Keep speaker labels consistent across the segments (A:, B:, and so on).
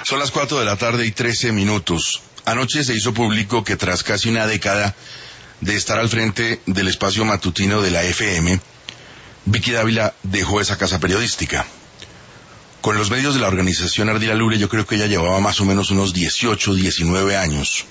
A: Son las 4 de la tarde y 13 minutos. Anoche se hizo público que tras casi una década de estar al frente del espacio matutino de la FM, Vicky Dávila dejó esa casa periodística. Con los medios de la organización Ardila Lure, yo creo que ella llevaba más o menos unos 18, 19 años.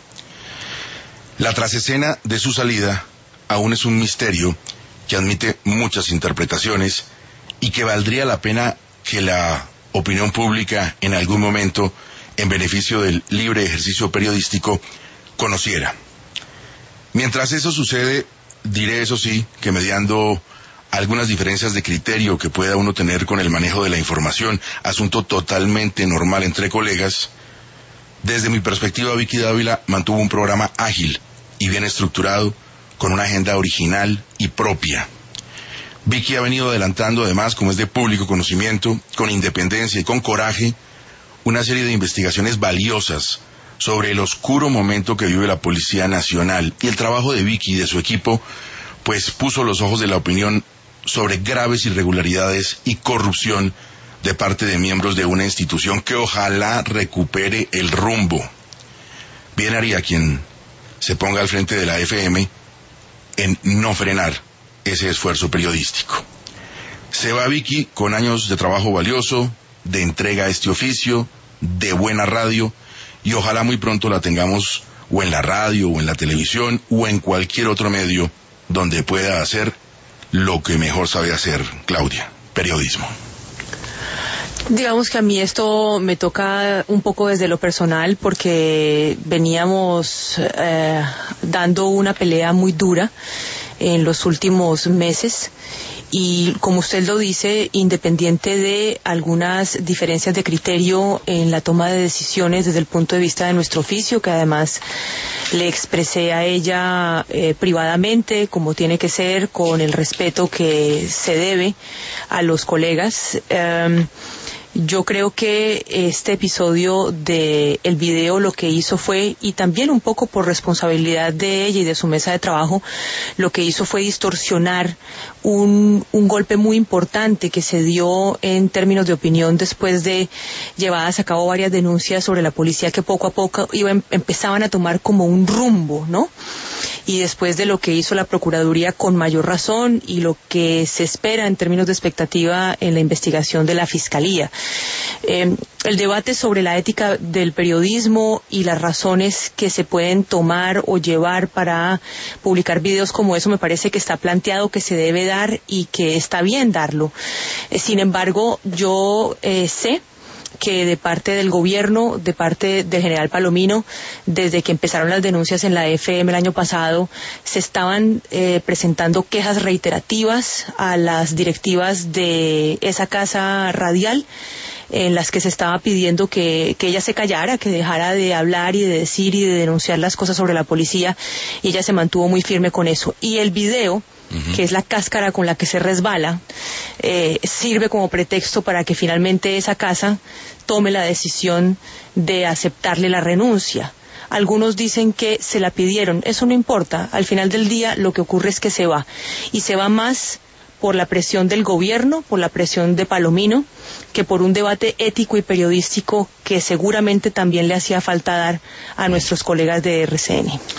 A: La trasescena de su salida aún es un misterio que admite muchas interpretaciones y que valdría la pena que la opinión pública en algún momento, en beneficio del libre ejercicio periodístico, conociera. Mientras eso sucede, diré eso sí, que mediando algunas diferencias de criterio que pueda uno tener con el manejo de la información, asunto totalmente normal entre colegas, desde mi perspectiva Vicky Dávila mantuvo un programa ágil y bien estructurado, con una agenda original y propia. Vicky ha venido adelantando, además, como es de público conocimiento, con independencia y con coraje, una serie de investigaciones valiosas sobre el oscuro momento que vive la Policía Nacional. Y el trabajo de Vicky y de su equipo, pues puso los ojos de la opinión sobre graves irregularidades y corrupción de parte de miembros de una institución que ojalá recupere el rumbo. Bien haría quien se ponga al frente de la FM en no frenar ese esfuerzo periodístico. Se va Vicky con años de trabajo valioso, de entrega a este oficio, de buena radio, y ojalá muy pronto la tengamos o en la radio, o en la televisión, o en cualquier otro medio donde pueda hacer lo que mejor sabe hacer, Claudia: periodismo.
B: Digamos que a mí esto me toca un poco desde lo personal, porque veníamos dando una pelea muy dura en los últimos meses, y como usted lo dice, independiente de algunas diferencias de criterio en la toma de decisiones desde el punto de vista de nuestro oficio, que además le expresé a ella privadamente, como tiene que ser, con el respeto que se debe a los colegas. Yo creo que este episodio de el video lo que hizo fue, y también un poco por responsabilidad de ella y de su mesa de trabajo, lo que hizo fue distorsionar un golpe muy importante que se dio en términos de opinión después de llevadas a cabo varias denuncias sobre la policía que poco a poco empezaban a tomar como un rumbo, ¿no? Y después de lo que hizo la Procuraduría con mayor razón, y lo que se espera en términos de expectativa en la investigación de la Fiscalía. El debate sobre la ética del periodismo y las razones que se pueden tomar o llevar para publicar videos como eso, me parece que está planteado, que se debe dar y que está bien darlo. Sin embargo, yo sé que de parte del gobierno, de parte del general Palomino, desde que empezaron las denuncias en la FM el año pasado, se estaban presentando quejas reiterativas a las directivas de esa casa radial, en las que se estaba pidiendo que ella se callara, que dejara de hablar y de decir y de denunciar las cosas sobre la policía, y ella se mantuvo muy firme con eso. Y el video, que es la cáscara con la que se resbala, sirve como pretexto para que finalmente esa casa tome la decisión de aceptarle la renuncia. Algunos dicen que se la pidieron, eso no importa, al final del día lo que ocurre es que se va, y se va más por la presión del gobierno, por la presión de Palomino, que por un debate ético y periodístico que seguramente también le hacía falta dar a nuestros colegas de RCN.